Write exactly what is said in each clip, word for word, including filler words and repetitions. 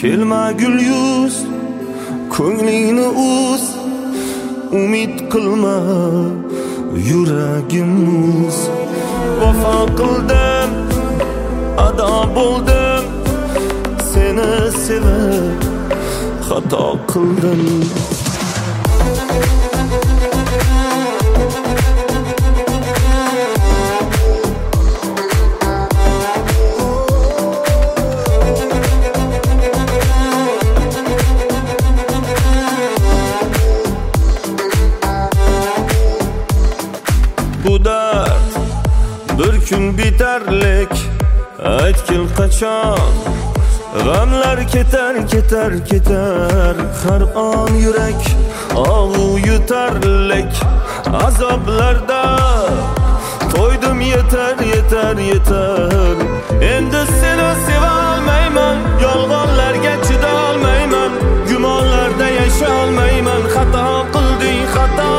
kelma gul yuz, ko'nglingni uz, umid qilma yuragim muz. Vafo qildim, ado bo'ldim, seni sevib xato qildim. Bu dard bir kun bitarlik, aytgil qachon g'amlar ketar ketar ketar. Har on yurak og'u yutarlik, azoblarda to'ydim yetar yetar yetar. Endi seni seva olmayman, yolg'onlarga chida olmayman, gumonlarda yasha olmayman. Xato qilding xato,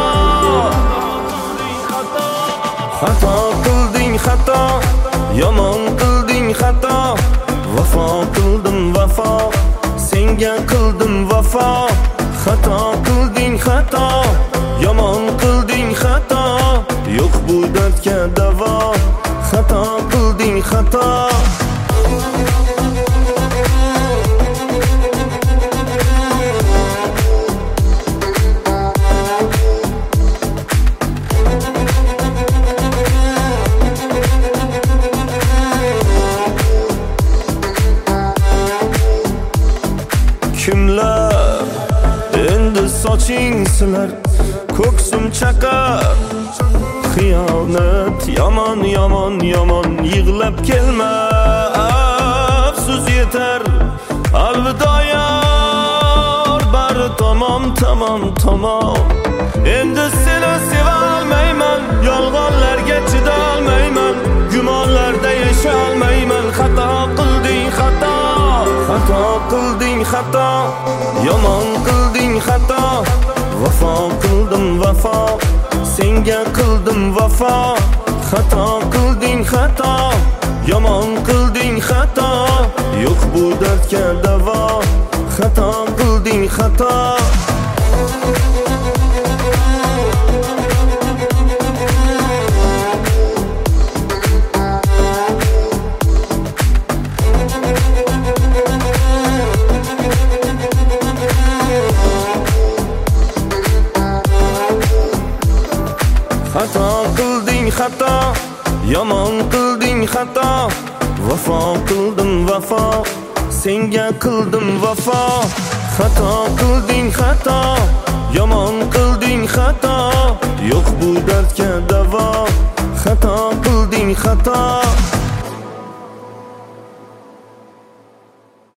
xato qilding xato, yomon qilding xato. Vafo qildim vafo, senga qildim vafo. Xato qilding xato, yomon qilding xato. Yo'q bu dardga davo, xato qilding xato. Kimlar endi soching silar, ko'ksim chaqar. Xiyonat yomon yomon yomon, yig'lab kelma, afsus yetar. Alvido yor, bari tamom tamom tamom. Endi seni seva olmayman, yolg'onlarga chida olmayman, gumonlarda yasha olmayman. Xato qilding xato, xato qilding xato, yomon qilding xato. Vafo qildim vafo, senga qildim vafo. Xato qilding xato, yomon qilding xato. Yo'q bu dardga davo, xato qilding xato. Xato qilding xato, yomon qilding xato. Vafo qildim vafo, senga qildim vafo. Xato qilding xato, yomon qilding xato. Yo'q bu dardga davo, xato qilding xato.